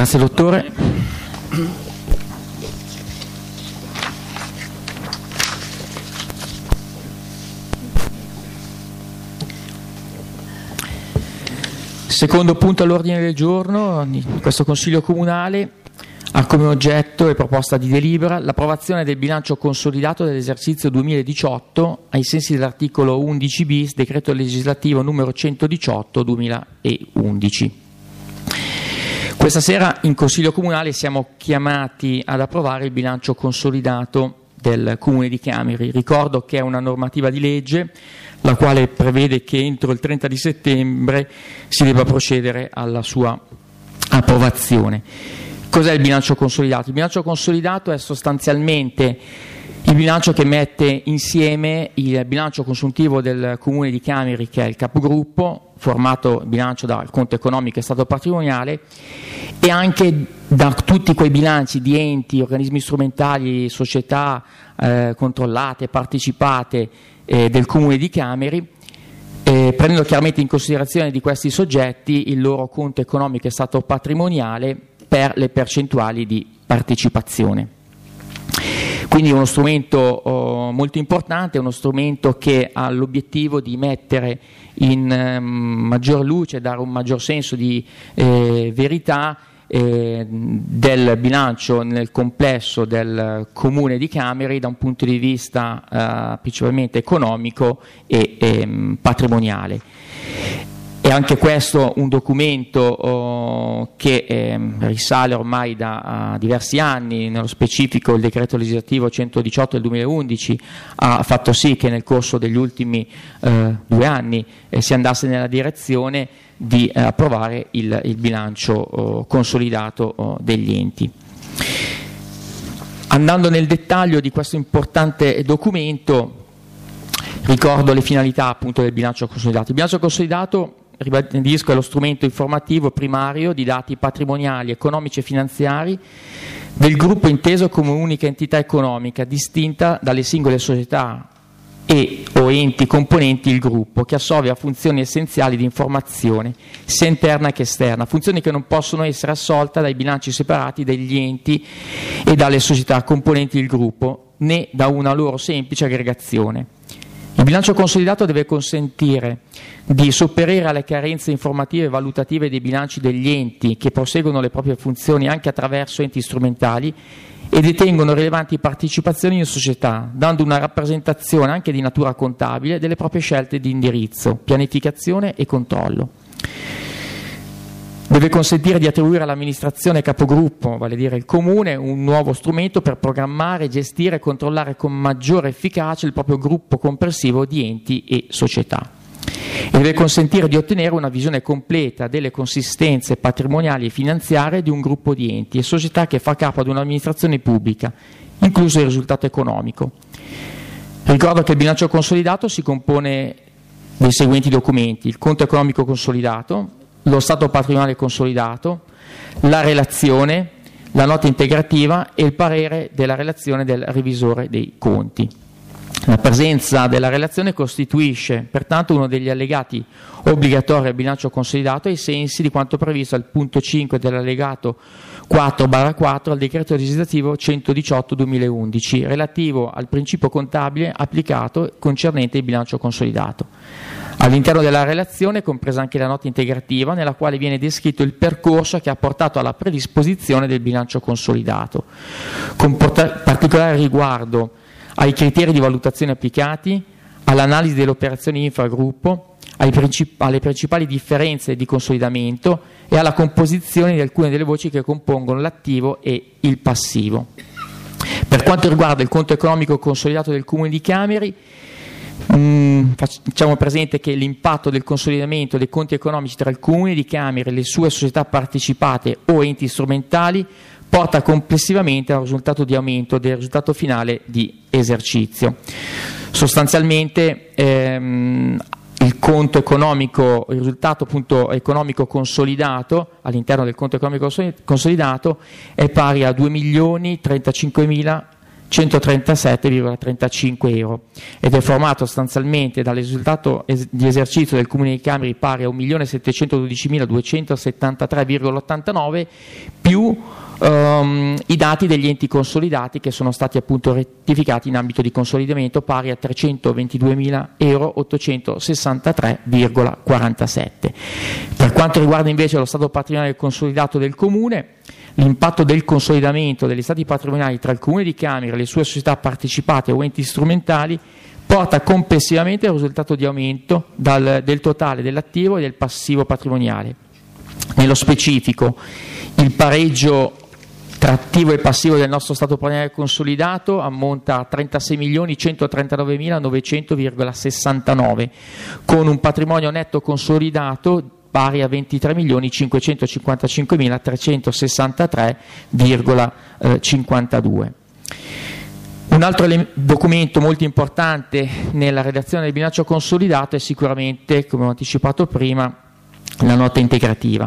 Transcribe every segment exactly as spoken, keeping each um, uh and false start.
Grazie dottore. Secondo punto all'ordine del giorno di questo Consiglio Comunale ha come oggetto e proposta di delibera l'approvazione del bilancio consolidato dell'esercizio duemiladiciotto ai sensi dell'articolo undici bis decreto legislativo numero centodiciotto duemilaundici. Questa sera in Consiglio Comunale siamo chiamati ad approvare il bilancio consolidato del Comune di Cameri. Ricordo che è una normativa di legge la quale prevede che entro il trenta di settembre si debba procedere alla sua approvazione. Cos'è il bilancio consolidato? Il bilancio consolidato è sostanzialmente il bilancio che mette insieme il bilancio consuntivo del Comune di Cameri, che è il capogruppo, formato il bilancio dal conto economico e stato patrimoniale, e anche da tutti quei bilanci di enti, organismi strumentali, società eh, controllate, partecipate eh, del Comune di Cameri, eh, prendendo chiaramente in considerazione di questi soggetti il loro conto economico e stato patrimoniale per le percentuali di partecipazione. Quindi è uno strumento oh, molto importante, è uno strumento che ha l'obiettivo di mettere in eh, maggior luce, dare un maggior senso di eh, verità eh, del bilancio nel complesso del Comune di Cameri da un punto di vista eh, principalmente economico e eh, patrimoniale. È anche questo un documento oh, che eh, risale ormai da uh, diversi anni, nello specifico il decreto legislativo centodiciotto del duemilaundici ha fatto sì che nel corso degli ultimi eh, due anni eh, si andasse nella direzione di eh, approvare il, il bilancio oh, consolidato oh, degli enti. Andando nel dettaglio di questo importante documento, ricordo le finalità appunto del bilancio consolidato. Il bilancio consolidato, ribadisco, è lo strumento informativo primario di dati patrimoniali, economici e finanziari del gruppo inteso come unica entità economica distinta dalle singole società e o enti componenti il gruppo, che assolve a funzioni essenziali di informazione sia interna che esterna, funzioni che non possono essere assolte dai bilanci separati degli enti e dalle società componenti il gruppo, né da una loro semplice aggregazione. Il bilancio consolidato deve consentire di sopperire alle carenze informative e valutative dei bilanci degli enti che proseguono le proprie funzioni anche attraverso enti strumentali e detengono rilevanti partecipazioni in società, dando una rappresentazione anche di natura contabile delle proprie scelte di indirizzo, pianificazione e controllo. Deve consentire di attribuire all'amministrazione capogruppo, vale a dire il Comune, un nuovo strumento per programmare, gestire e controllare con maggiore efficacia il proprio gruppo comprensivo di enti e società. E deve consentire di ottenere una visione completa delle consistenze patrimoniali e finanziarie di un gruppo di enti e società che fa capo ad un'amministrazione pubblica, incluso il risultato economico. Ricordo che il bilancio consolidato si compone dei seguenti documenti: il conto economico consolidato, lo stato patrimoniale consolidato, la relazione, la nota integrativa e il parere della relazione del revisore dei conti. La presenza della relazione costituisce pertanto uno degli allegati obbligatori al bilancio consolidato ai sensi di quanto previsto al punto cinque dell'allegato quattro barra quattro al decreto legislativo centodiciotto duemilaundici relativo al principio contabile applicato concernente il bilancio consolidato. All'interno della relazione è compresa anche la nota integrativa nella quale viene descritto il percorso che ha portato alla predisposizione del bilancio consolidato, con particolare riguardo ai criteri di valutazione applicati, all'analisi delle operazioni infragruppo, ai princip- alle principali differenze di consolidamento e alla composizione di alcune delle voci che compongono l'attivo e il passivo. Per quanto riguarda il conto economico consolidato del Comune di Cameri, Mm, facciamo presente che l'impatto del consolidamento dei conti economici tra il Comune di Cameri e le sue società partecipate o enti strumentali porta complessivamente a un risultato di aumento del risultato finale di esercizio. Sostanzialmente ehm, il conto economico, il risultato appunto economico consolidato all'interno del conto economico consolidato è pari a due milioni trentacinquemila centotrentasette virgola trentacinque euro ed è formato sostanzialmente dal risultato es- di esercizio del Comune di Cameri pari a un milione settecentododicimiladuecentosettantatré virgola ottantanove più um, i dati degli enti consolidati che sono stati appunto rettificati in ambito di consolidamento pari a trecentoventiduemila euro ottocentosessantatré virgola quarantasette. Per quanto riguarda invece lo stato patrimoniale consolidato del Comune, l'impatto del consolidamento degli stati patrimoniali tra il Comune di Cameri e le sue società partecipate o enti strumentali porta complessivamente al risultato di aumento dal, del totale dell'attivo e del passivo patrimoniale. Nello specifico, il pareggio tra attivo e passivo del nostro stato patrimoniale consolidato ammonta a trentasei milioni centotrentanovemilanovecento virgola sessantanove, con un patrimonio netto consolidato pari a ventitré milioni cinquecentocinquantacinquemilatrecentosessantatré virgola cinquantadue. Un altro ele- documento molto importante nella redazione del bilancio consolidato è sicuramente, come ho anticipato prima, la nota integrativa.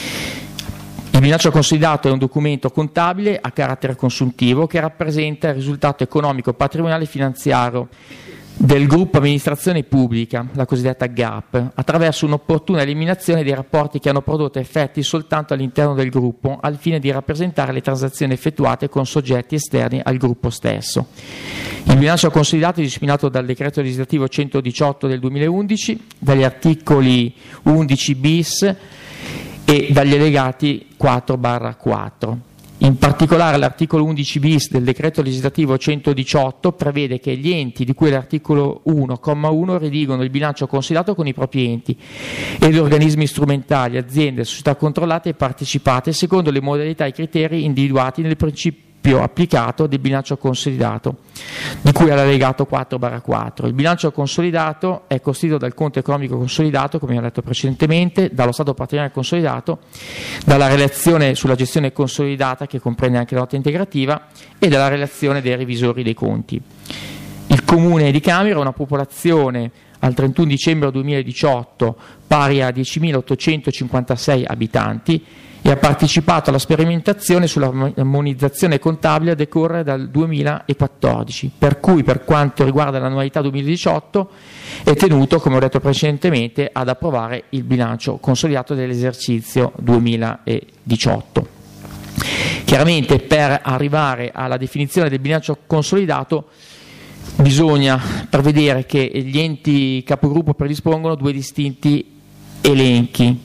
Il bilancio consolidato è un documento contabile a carattere consuntivo che rappresenta il risultato economico, patrimoniale e finanziario del gruppo amministrazione pubblica, la cosiddetta G A P, attraverso un'opportuna eliminazione dei rapporti che hanno prodotto effetti soltanto all'interno del gruppo, al fine di rappresentare le transazioni effettuate con soggetti esterni al gruppo stesso. Il bilancio consolidato è disciplinato dal decreto legislativo centodiciotto del duemilaundici, dagli articoli undici bis e dagli allegati quattro barra quattro. In particolare l'articolo undici bis del decreto legislativo centodiciotto prevede che gli enti di cui l'articolo uno comma uno redigono il bilancio consolidato con i propri enti e gli organismi strumentali, aziende, società controllate e partecipate secondo le modalità e i criteri individuati nel principio applicato del bilancio consolidato, di cui all'allegato quattro barra quattro. Il bilancio consolidato è costituito dal conto economico consolidato, come ho detto precedentemente, dallo stato patrimoniale consolidato, dalla relazione sulla gestione consolidata, che comprende anche la nota integrativa, e dalla relazione dei revisori dei conti. Il Comune di Cameri ha una popolazione al trentuno dicembre duemiladiciotto pari a diecimilaottocentocinquantasei abitanti e ha partecipato alla sperimentazione sull'armonizzazione contabile a decorrere dal duemilaquattordici, per cui per quanto riguarda l'annualità duemiladiciotto è tenuto, come ho detto precedentemente, ad approvare il bilancio consolidato dell'esercizio duemiladiciotto. Chiaramente per arrivare alla definizione del bilancio consolidato bisogna prevedere che gli enti capogruppo predispongono due distinti elenchi.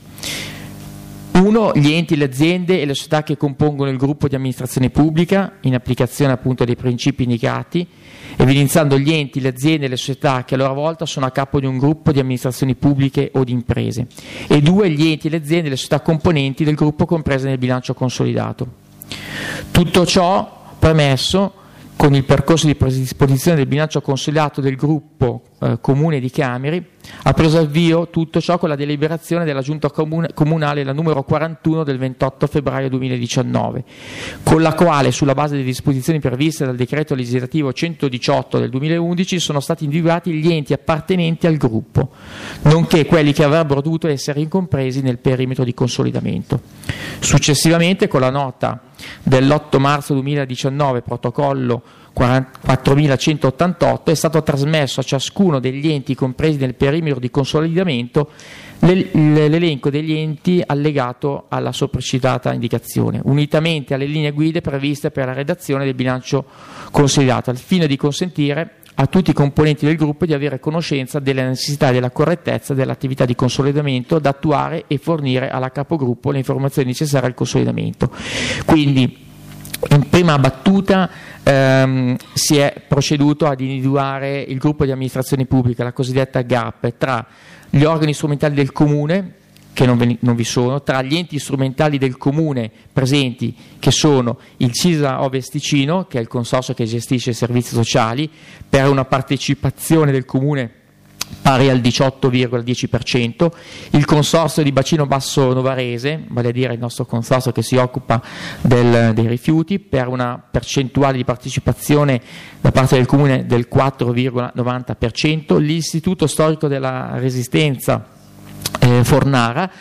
Uno, gli enti, le aziende e le società che compongono il gruppo di amministrazione pubblica, in applicazione appunto dei principi indicati, evidenziando gli enti, le aziende e le società che a loro volta sono a capo di un gruppo di amministrazioni pubbliche o di imprese. E due, gli enti, le aziende e le società componenti del gruppo comprese nel bilancio consolidato. Tutto ciò premesso, con il percorso di predisposizione del bilancio consolidato del gruppo eh, Comune di Cameri, ha preso avvio tutto ciò con la deliberazione della Giunta comune, Comunale la numero quarantuno del ventotto febbraio duemiladiciannove, con la quale, sulla base delle disposizioni previste dal decreto legislativo centodiciotto del duemilaundici, sono stati individuati gli enti appartenenti al gruppo, nonché quelli che avrebbero dovuto essere incompresi nel perimetro di consolidamento. Successivamente, con la nota dell'otto marzo duemiladiciannove, protocollo quattromilacentottantotto, è stato trasmesso a ciascuno degli enti compresi nel perimetro di consolidamento l'elenco degli enti allegato alla sopracitata indicazione, unitamente alle linee guida previste per la redazione del bilancio consolidato, al fine di consentire a tutti i componenti del gruppo di avere conoscenza delle necessità e della correttezza dell'attività di consolidamento da attuare e fornire alla capogruppo le informazioni necessarie al consolidamento. Quindi, in prima battuta ehm, si è proceduto ad individuare il gruppo di amministrazione pubblica, la cosiddetta G A P, tra gli organi strumentali del Comune, che non, ve, non vi sono, tra gli enti strumentali del Comune presenti, che sono il CISA Ovest Ticino, che è il consorzio che gestisce i servizi sociali, per una partecipazione del Comune pari al diciotto virgola dieci per cento, il consorzio di Bacino Basso Novarese, vale a dire il nostro consorzio che si occupa del, dei rifiuti, per una percentuale di partecipazione da parte del Comune del quattro virgola novanta per cento, l'Istituto Storico della Resistenza eh, Fornara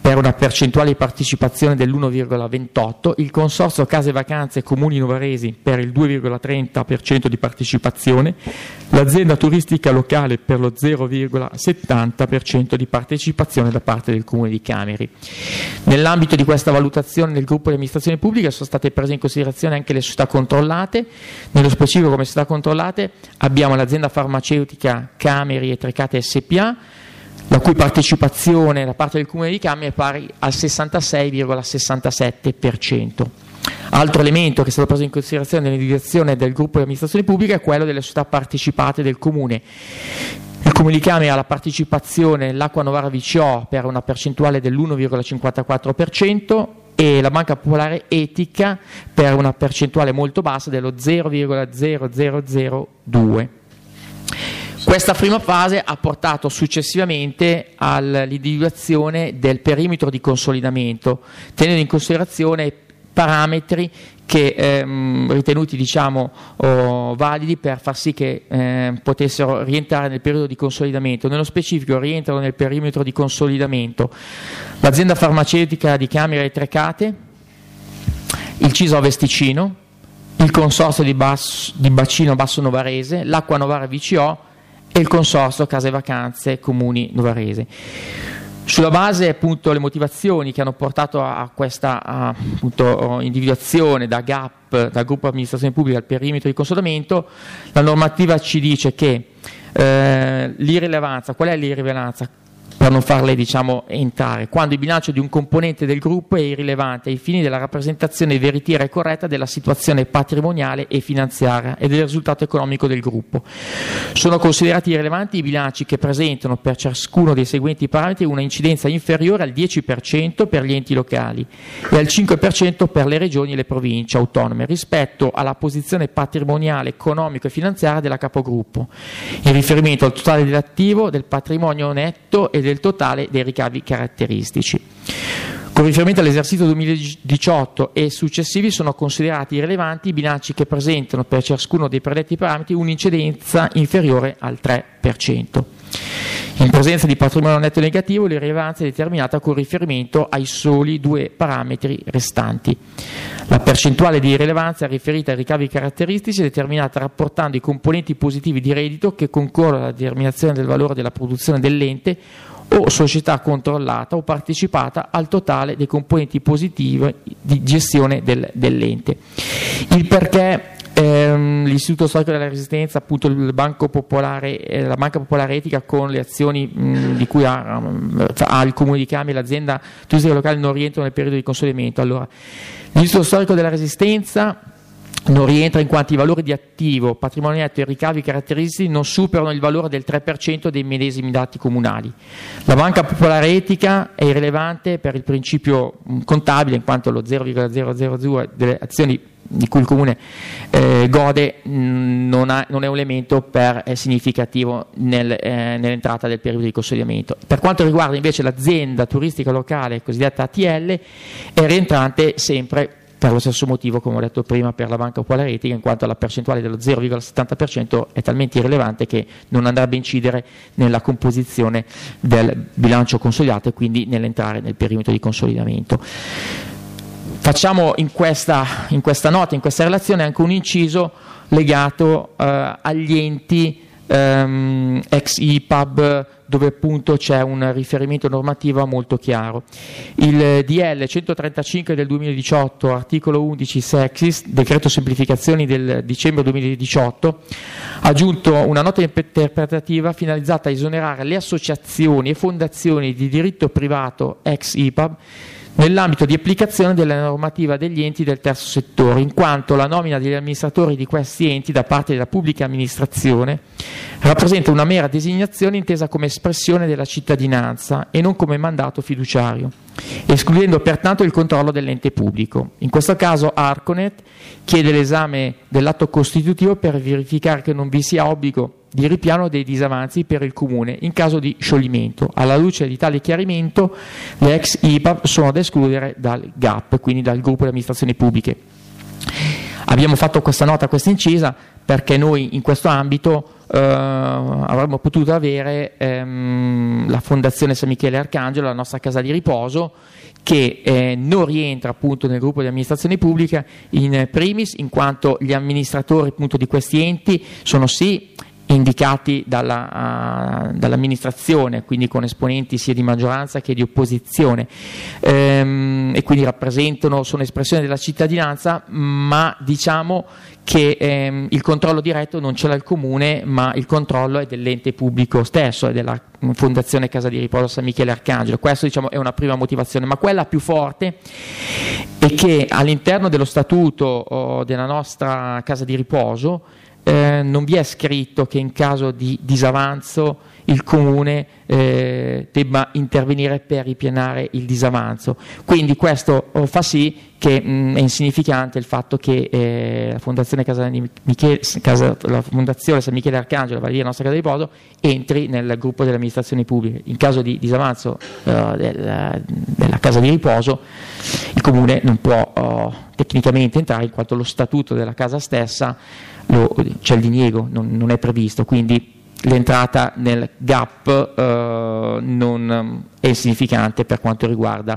per una percentuale di partecipazione dell'uno virgola ventotto, il consorzio Case Vacanze Comuni Novaresi per il due virgola trenta per cento di partecipazione, l'azienda turistica locale per lo zero virgola settanta per cento di partecipazione da parte del Comune di Cameri. Nell'ambito di questa valutazione del gruppo di amministrazione pubblica sono state prese in considerazione anche le società controllate. Nello specifico, come società controllate abbiamo l'azienda farmaceutica Cameri e Trecate S P A, la cui partecipazione da parte del Comune di Cameri è pari al sessantasei virgola sessantasette per cento. Altro elemento che è stato preso in considerazione nell'individuazione del gruppo di amministrazione pubblica è quello delle società partecipate del Comune. Il Comune di Cameri ha la partecipazione nell'Acqua Novara V C O per una percentuale dell'uno virgola cinquantaquattro per cento e la Banca Popolare Etica per una percentuale molto bassa dello zero virgola zero zero zero due. Questa prima fase ha portato successivamente all'individuazione del perimetro di consolidamento, tenendo in considerazione parametri che ehm, ritenuti diciamo oh, validi per far sì che eh, potessero rientrare nel periodo di consolidamento. Nello specifico rientrano nel perimetro di consolidamento l'azienda farmaceutica di Cameri e Trecate, il C I S Ovest Ticino, il consorzio di, Bas- di Bacino Basso Novarese, l'Acqua Novara V C O e il consorzio Case Vacanze Comuni Novarese. Sulla base appunto le motivazioni che hanno portato a questa a, appunto, individuazione da G A P, dal gruppo amministrazione pubblica al perimetro di consolidamento, la normativa ci dice che eh, l'irrilevanza, qual è l'irrilevanza? Per non farle diciamo entrare, quando il bilancio di un componente del gruppo è irrilevante ai fini della rappresentazione veritiera e corretta della situazione patrimoniale e finanziaria e del risultato economico del gruppo. Sono considerati irrilevanti i bilanci che presentano per ciascuno dei seguenti parametri una incidenza inferiore al dieci per cento per gli enti locali e al cinque per cento per le regioni e le province autonome rispetto alla posizione patrimoniale, economico e finanziaria della capogruppo, in riferimento al totale dell'attivo, del patrimonio netto e del totale dei ricavi caratteristici. Con riferimento all'esercizio duemiladiciotto e successivi sono considerati irrilevanti i bilanci che presentano per ciascuno dei predetti parametri un'incidenza inferiore al tre per cento. In presenza di patrimonio netto negativo, l'irrilevanza è determinata con riferimento ai soli due parametri restanti. La percentuale di irrilevanza riferita ai ricavi caratteristici è determinata rapportando i componenti positivi di reddito che concorrono alla determinazione del valore della produzione dell'ente o società controllata o partecipata al totale dei componenti positivi di gestione del, dell'ente. Il perché ehm, l'Istituto Storico della Resistenza, appunto il Banco Popolare, eh, la Banca Popolare Etica con le azioni mh, di cui ha, um, ha il Comune di Cameri e l'azienda turistica locale non rientrano nel periodo di consolidamento. Allora, l'Istituto Storico della Resistenza non rientra in quanto i valori di attivo, patrimonio netto e ricavi caratteristici non superano il valore del tre per cento dei medesimi dati comunali. La Banca Popolare Etica è irrilevante per il principio contabile in quanto lo zero virgola zero zero due delle azioni di cui il Comune eh, gode mh, non, ha, non è un elemento per, eh, significativo nel, eh, nell'entrata del periodo di consolidamento. Per quanto riguarda invece l'azienda turistica locale, cosiddetta A T L, è rientrante sempre per lo stesso motivo, come ho detto prima, per la Banca Popolare Etica, in quanto la percentuale dello zero virgola settanta per cento è talmente irrilevante che non andrebbe a incidere nella composizione del bilancio consolidato e quindi nell'entrare nel perimetro di consolidamento. Facciamo in questa, in questa nota, in questa relazione, anche un inciso legato eh, agli enti ehm, ex I P A B, dove appunto c'è un riferimento normativo molto chiaro. Il D L centotrentacinque del duemiladiciotto, articolo undici Sexis, decreto semplificazioni del dicembre duemiladiciotto, ha aggiunto una nota interpretativa finalizzata a esonerare le associazioni e fondazioni di diritto privato ex I P A B nell'ambito di applicazione della normativa degli enti del terzo settore, in quanto la nomina degli amministratori di questi enti da parte della pubblica amministrazione rappresenta una mera designazione intesa come espressione della cittadinanza e non come mandato fiduciario, escludendo pertanto il controllo dell'ente pubblico. In questo caso Arconet chiede l'esame dell'atto costitutivo per verificare che non vi sia obbligo di ripiano dei disavanzi per il Comune in caso di scioglimento. Alla luce di tale chiarimento, le ex I P A B sono da escludere dal G A P, quindi dal gruppo di amministrazioni pubbliche. Abbiamo fatto questa nota, questa incisa, perché noi in questo ambito eh, avremmo potuto avere ehm, la Fondazione San Michele Arcangelo, la nostra casa di riposo, che eh, non rientra appunto nel gruppo di amministrazione pubblica in primis, in quanto gli amministratori appunto di questi enti sono sì indicati dalla, uh, dall'amministrazione, quindi con esponenti sia di maggioranza che di opposizione, ehm, e quindi rappresentano, sono espressione della cittadinanza, ma diciamo che ehm, il controllo diretto non ce l'ha il comune, ma il controllo è dell'ente pubblico stesso, è della Fondazione Casa di Riposo San Michele Arcangelo. Questo diciamo è una prima motivazione, ma quella più forte è che all'interno dello statuto oh, della nostra Casa di Riposo Eh, non vi è scritto che in caso di disavanzo il comune eh, debba intervenire per ripianare il disavanzo, quindi questo oh, fa sì che mh, è insignificante il fatto che eh, la Fondazione Casa di Michele, Casa, la Fondazione San Michele Arcangelo, vale a dire la nostra Casa di Riposo, entri nel gruppo delle amministrazioni pubbliche. In caso di disavanzo eh, del, della Casa di Riposo il comune non può oh, tecnicamente entrare, in quanto lo statuto della casa stessa Lo, c'è il diniego, non, non è previsto, quindi l'entrata nel gap eh, non è insignificante per quanto riguarda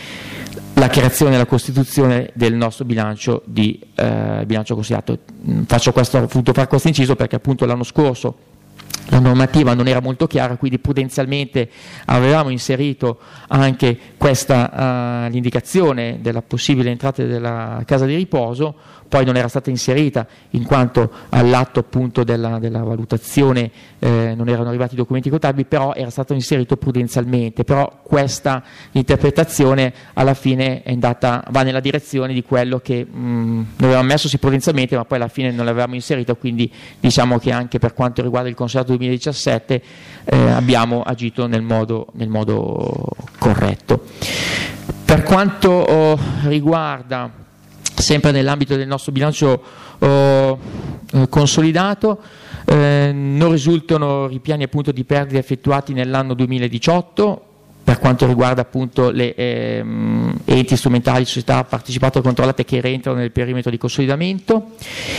la creazione e la costituzione del nostro bilancio di eh, bilancio consolidato. Faccio questo, ho voluto fare questo inciso perché appunto l'anno scorso la normativa non era molto chiara, quindi prudenzialmente avevamo inserito anche questa uh, l'indicazione della possibile entrata della casa di riposo, poi non era stata inserita in quanto all'atto appunto della, della valutazione eh, non erano arrivati i documenti contabili, però era stato inserito prudenzialmente, però questa interpretazione alla fine è andata, va nella direzione di quello che mh, noi avevamo messo sì prudenzialmente, ma poi alla fine non l'avevamo inserito, quindi diciamo che anche per quanto riguarda il consolidato duemiladiciassette eh, abbiamo agito nel modo, nel modo corretto. Per quanto oh, riguarda sempre nell'ambito del nostro bilancio oh, eh, consolidato, eh, non risultano ripiani appunto di perdite effettuati nell'anno duemiladiciotto per quanto riguarda appunto le ehm, enti strumentali, società partecipate o controllate che rientrano nel perimetro di consolidamento.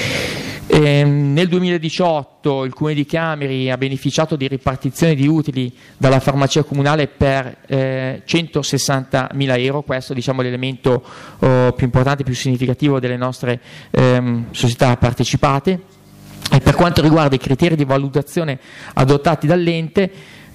Eh, nel duemiladiciotto il Comune di Cameri ha beneficiato di ripartizione di utili dalla farmacia comunale per eh, centosessantamila euro, questo diciamo l'elemento oh, più importante, più significativo delle nostre ehm, società partecipate. E per quanto riguarda i criteri di valutazione adottati dall'ente,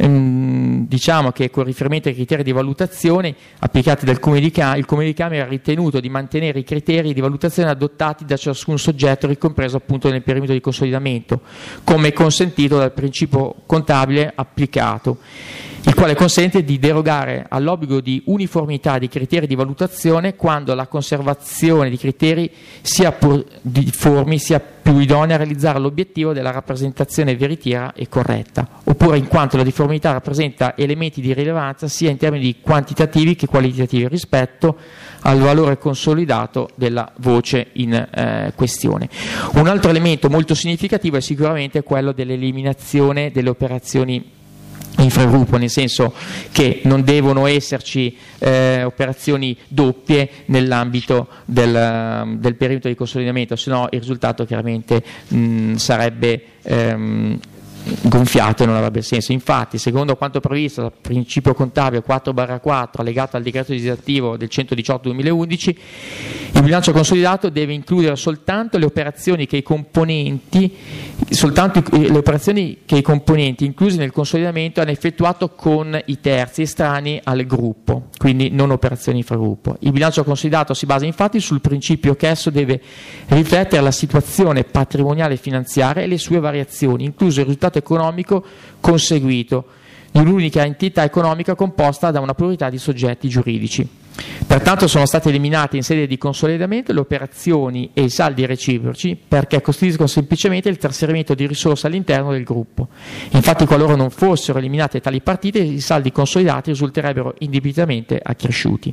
ehm, diciamo che con riferimento ai criteri di valutazione applicati dal Comune di Cameri, il Comune di Cameri ha ritenuto di mantenere i criteri di valutazione adottati da ciascun soggetto ricompreso appunto nel perimetro di consolidamento, come consentito dal principio contabile applicato, il quale consente di derogare all'obbligo di uniformità di criteri di valutazione quando la conservazione di criteri sia pur difformi sia più idonea a realizzare l'obiettivo della rappresentazione veritiera e corretta, oppure in quanto la difformità rappresenta elementi di rilevanza sia in termini quantitativi che qualitativi rispetto al valore consolidato della voce in eh, questione. Un altro elemento molto significativo è sicuramente quello dell'eliminazione delle operazioni infragruppo, nel senso che non devono esserci eh, operazioni doppie nell'ambito del, del perimetro di consolidamento, se no il risultato chiaramente mh, sarebbe ehm, gonfiato e non avrebbe senso. Infatti, secondo quanto previsto dal principio contabile quattro barra quattro allegato al decreto legislativo del centodiciotto duemilaundici, il bilancio consolidato deve includere soltanto le operazioni che i componenti soltanto le operazioni che i componenti inclusi nel consolidamento hanno effettuato con i terzi estranei al gruppo, quindi non operazioni infragruppo. Il bilancio consolidato si basa infatti sul principio che esso deve riflettere la situazione patrimoniale e finanziaria e le sue variazioni, incluso il risultato economico conseguito di un'unica entità economica composta da una pluralità di soggetti giuridici. Pertanto sono state eliminate in sede di consolidamento le operazioni e i saldi reciproci perché costituiscono semplicemente il trasferimento di risorse all'interno del gruppo. Infatti, qualora non fossero eliminate tali partite, i saldi consolidati risulterebbero indebitamente accresciuti.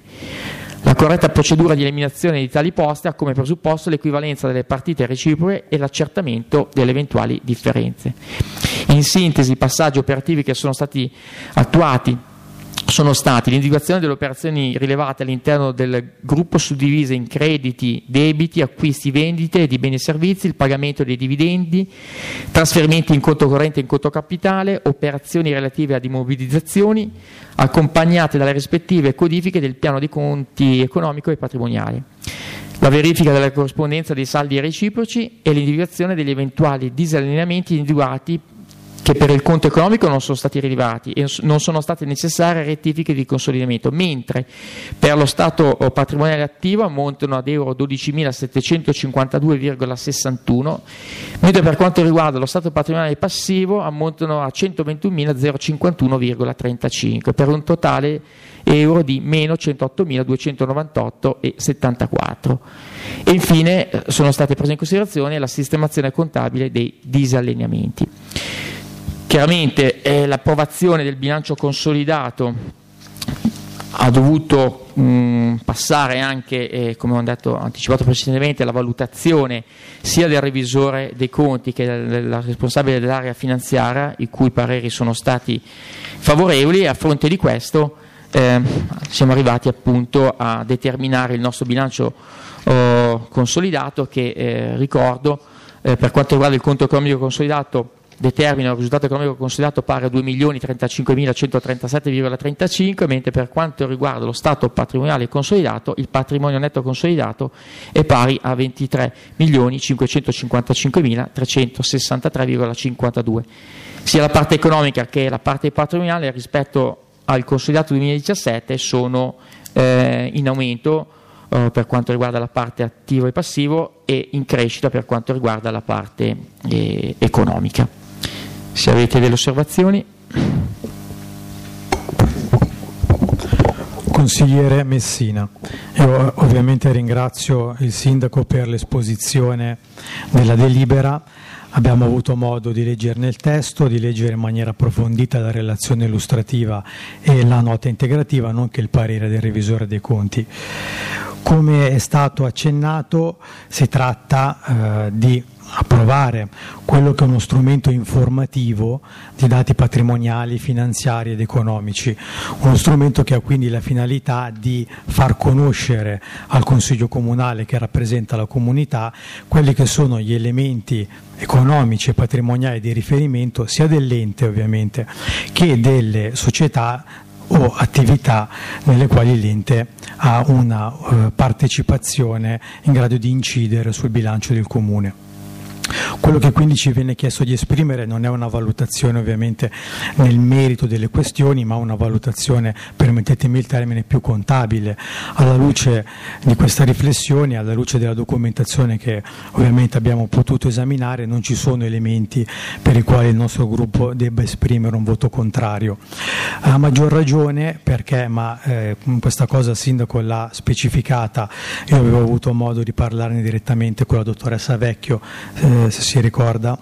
La corretta procedura di eliminazione di tali poste ha come presupposto l'equivalenza delle partite reciproche e l'accertamento delle eventuali differenze. In sintesi, i passaggi operativi che sono stati attuati sono stati l'individuazione delle operazioni rilevate all'interno del gruppo suddivise in crediti, debiti, acquisti, vendite di beni e servizi, il pagamento dei dividendi, trasferimenti in conto corrente e in conto capitale, operazioni relative ad immobilizzazioni, accompagnate dalle rispettive codifiche del piano dei conti economico e patrimoniale, la verifica della corrispondenza dei saldi reciproci e l'individuazione degli eventuali disallineamenti individuati che per il conto economico non sono stati rilevati e non sono state necessarie rettifiche di consolidamento, mentre per lo stato patrimoniale attivo ammontano ad euro dodicimilasettecentocinquantadue virgola sessantuno, mentre per quanto riguarda lo stato patrimoniale passivo ammontano a centoventunomilacinquantuno virgola trentacinque, per un totale euro di meno centottomiladuecentonovantotto virgola settantaquattro. E infine sono state prese in considerazione la sistemazione contabile dei disallineamenti. Chiaramente eh, l'approvazione del bilancio consolidato ha dovuto mh, passare anche, eh, come ho detto, anticipato precedentemente, la valutazione sia del revisore dei conti che della responsabile dell'area finanziaria, i cui pareri sono stati favorevoli, e a fronte di questo eh, siamo arrivati appunto a determinare il nostro bilancio oh, consolidato che, eh, ricordo, eh, per quanto riguarda il conto economico consolidato, determina un risultato economico consolidato pari a due milioni trentacinquemilacentotrentasette virgola trentacinque, mentre per quanto riguarda lo stato patrimoniale consolidato, il patrimonio netto consolidato è pari a ventitré milioni cinquecentocinquantacinquemilatrecentosessantatré virgola cinquantadue. Sia la parte economica che la parte patrimoniale rispetto al consolidato duemiladiciassette sono eh, in aumento eh, per quanto riguarda la parte attivo e passivo, e in crescita per quanto riguarda la parte eh, economica. Se avete delle osservazioni. Consigliere Messina, io ovviamente ringrazio il Sindaco per l'esposizione della delibera. Abbiamo avuto modo di leggerne il testo, di leggere in maniera approfondita la relazione illustrativa e la nota integrativa, nonché il parere del revisore dei conti. Come è stato accennato, si tratta eh, di approvare quello che è uno strumento informativo di dati patrimoniali, finanziari ed economici, uno strumento che ha quindi la finalità di far conoscere al Consiglio Comunale, che rappresenta la comunità, quelli che sono gli elementi economici e patrimoniali di riferimento sia dell'ente ovviamente che delle società o attività nelle quali l'ente ha una uh, partecipazione in grado di incidere sul bilancio del Comune. Quello che quindi ci viene chiesto di esprimere non è una valutazione ovviamente nel merito delle questioni, ma una valutazione, permettetemi il termine, più contabile. Alla luce di questa riflessione, alla luce della documentazione che ovviamente abbiamo potuto esaminare, non ci sono elementi per i quali il nostro gruppo debba esprimere un voto contrario. A maggior ragione perché, ma eh, questa cosa il Sindaco l'ha specificata, io avevo avuto modo di parlarne direttamente con la dottoressa Vecchio, eh, se si ricorda,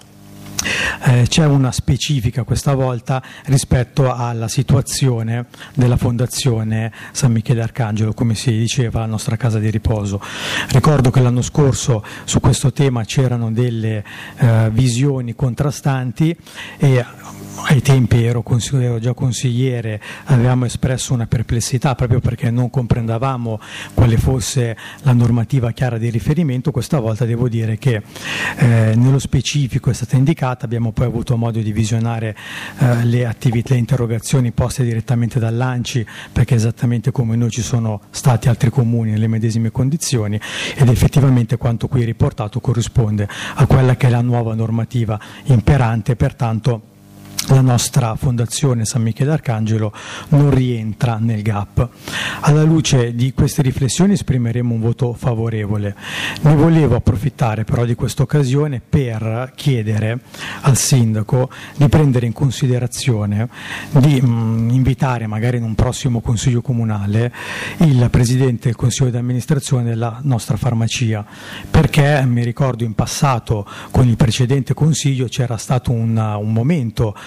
eh, c'è una specifica questa volta rispetto alla situazione della Fondazione San Michele Arcangelo, come si diceva, la nostra casa di riposo. Ricordo che l'anno scorso su questo tema c'erano delle eh, visioni contrastanti e ai tempi ero, ero già consigliere, avevamo espresso una perplessità proprio perché non comprendavamo quale fosse la normativa chiara di riferimento. Questa volta devo dire che eh, nello specifico è stata indicata, abbiamo poi avuto modo di visionare eh, le attività, le interrogazioni poste direttamente dall'ANCI, perché esattamente come noi ci sono stati altri comuni nelle medesime condizioni, ed effettivamente quanto qui riportato corrisponde a quella che è la nuova normativa imperante, pertanto la nostra Fondazione San Michele Arcangelo non rientra nel gap. Alla luce di queste riflessioni esprimeremo un voto favorevole. Ne volevo approfittare però di questa occasione per chiedere al Sindaco di prendere in considerazione, di mh, invitare magari in un prossimo Consiglio Comunale il Presidente del Consiglio di amministrazione della nostra farmacia, perché mi ricordo in passato con il precedente Consiglio c'era stato un, un momento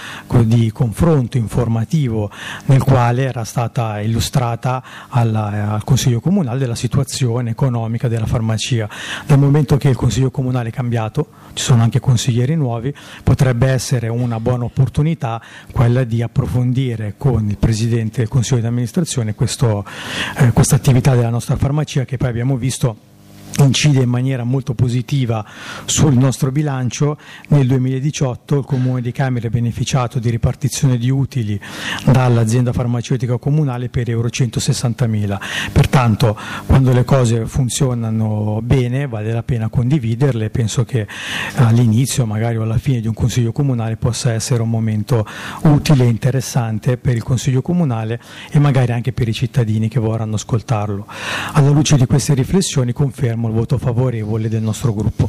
di confronto informativo nel quale era stata illustrata alla, al Consiglio Comunale della situazione economica della farmacia. Dal momento che il Consiglio Comunale è cambiato, ci sono anche consiglieri nuovi, potrebbe essere una buona opportunità quella di approfondire con il Presidente del Consiglio di amministrazione questo, eh, questa attività della nostra farmacia, che poi abbiamo visto incide in maniera molto positiva sul nostro bilancio. Nel duemiladiciotto il Comune di Cameri ha beneficiato di ripartizione di utili dall'azienda farmaceutica comunale per euro centosessantamila. Pertanto, quando le cose funzionano bene vale la pena condividerle. Penso che all'inizio, magari o alla fine di un consiglio comunale, possa essere un momento utile e interessante per il consiglio comunale e magari anche per i cittadini che vorranno ascoltarlo. Alla luce di queste riflessioni confermo il voto favorevole del nostro gruppo.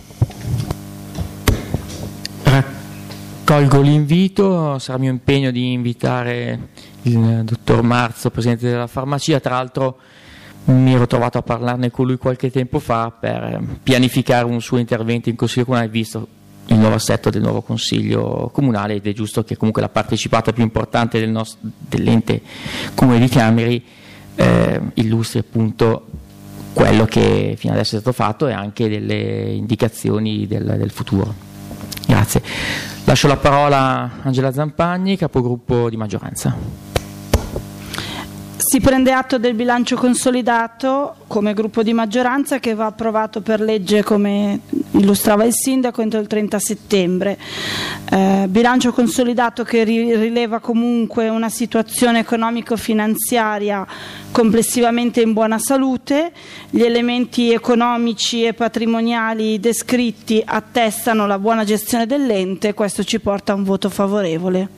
Raccolgo l'invito, sarà mio impegno di invitare il dottor Marzo, presidente della farmacia. Tra l'altro mi ero trovato a parlarne con lui qualche tempo fa per pianificare un suo intervento in Consiglio Comunale, visto il nuovo assetto del nuovo Consiglio Comunale, ed è giusto che comunque la partecipata più importante del nostro, dell'ente Comune di Cameri eh, illustri appunto quello che fino adesso è stato fatto e anche delle indicazioni del, del futuro. Grazie. Lascio la parola a Angela Zampagni, capogruppo di maggioranza. Si prende atto del bilancio consolidato come gruppo di maggioranza, che va approvato per legge, come illustrava il sindaco, entro il trenta settembre. Eh, bilancio consolidato che rileva comunque una situazione economico-finanziaria complessivamente in buona salute. Gli elementi economici e patrimoniali descritti attestano la buona gestione dell'ente. Questo ci porta a un voto favorevole.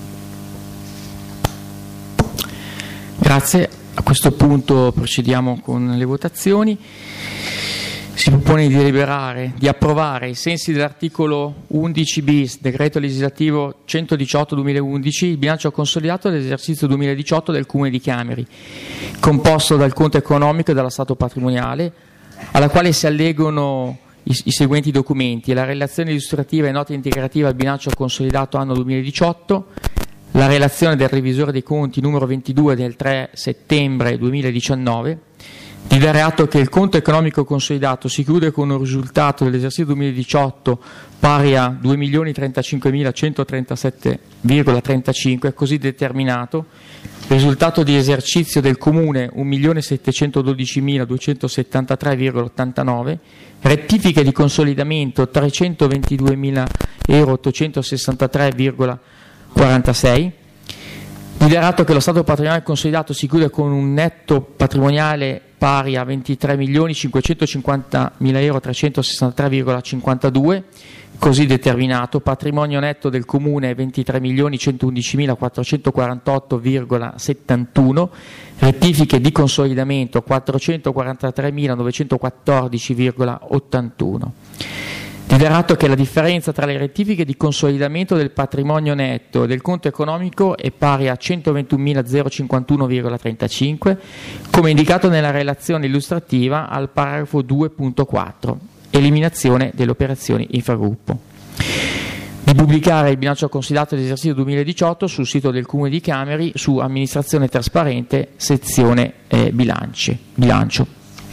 Grazie. A questo punto procediamo con le votazioni. Si propone di deliberare, di approvare, ai sensi dell'articolo undici bis, decreto legislativo centodiciotto duemilaundici, il bilancio consolidato dell'esercizio duemiladiciotto del Comune di Cameri, composto dal conto economico e dallo stato patrimoniale, alla quale si allegano i, i seguenti documenti: la relazione illustrativa e nota integrativa al bilancio consolidato anno duemiladiciotto, la relazione del revisore dei conti numero ventidue del tre settembre duemiladiciannove, di dare atto che il conto economico consolidato si chiude con un risultato dell'esercizio duemiladiciotto pari a due milioni trentacinquemilacentotrentasette virgola trentacinque, così determinato, risultato di esercizio del Comune un milione settecentododicimiladuecentosettantatré virgola ottantanove, rettifiche di consolidamento trecentoventiduemila euro ottocentosessantatré virgola quarantasei, di dare atto che lo stato patrimoniale consolidato si chiude con un netto patrimoniale pari a ventitré milioni cinquecentocinquantamila euro trecentosessantatré virgola cinquantadue, così determinato, patrimonio netto del Comune ventitré milioni centoundicimilaquattrocentoquarantotto virgola settantuno, rettifiche di consolidamento quattrocentoquarantatremilanovecentoquattordici virgola ottantuno. Di dare atto che la differenza tra le rettifiche di consolidamento del patrimonio netto e del conto economico è pari a centoventunomilacinquantuno virgola trentacinque, come indicato nella relazione illustrativa al paragrafo due punto quattro, eliminazione delle operazioni infragruppo. Di pubblicare il bilancio consolidato dell'esercizio duemiladiciotto sul sito del Comune di Cameri su amministrazione trasparente, sezione eh, bilanci, bilancio.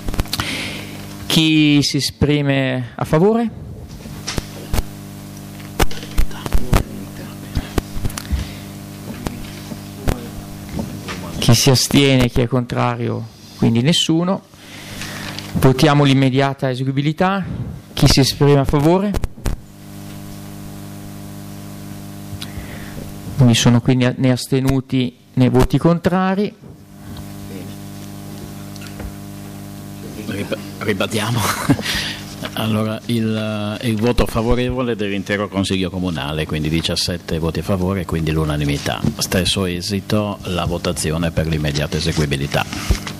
Chi si esprime a favore? Chi si astiene, chi è contrario, quindi nessuno. Votiamo l'immediata eseguibilità. Chi si esprime a favore? Non vi sono quindi né astenuti né voti contrari. Ribadiamo. Allora, il, il voto favorevole dell'intero Consiglio Comunale, quindi diciassette voti a favore, quindi l'unanimità. Stesso esito la votazione per l'immediata eseguibilità.